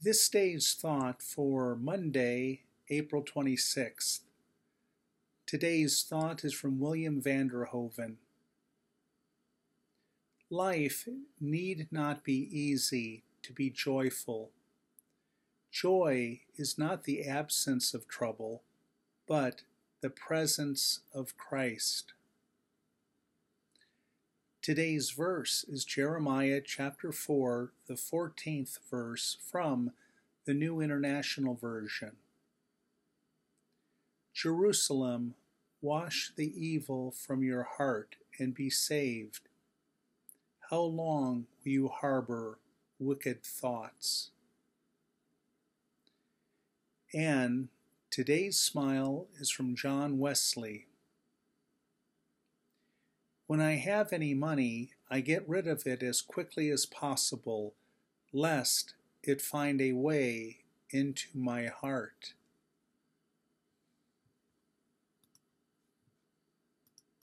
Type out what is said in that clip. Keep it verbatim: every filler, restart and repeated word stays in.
This day's thought for Monday, April twenty-sixth. Today's thought is from William Vanderhoven. Life need not be easy to be joyful. Joy is not the absence of trouble, but the presence of Christ. Today's verse is Jeremiah chapter four, the fourteenth verse from the New International Version. Jerusalem, wash the evil from your heart and be saved. How long will you harbor wicked thoughts? And today's smile is from John Wesley. When I have any money, I get rid of it as quickly as possible, lest it find a way into my heart.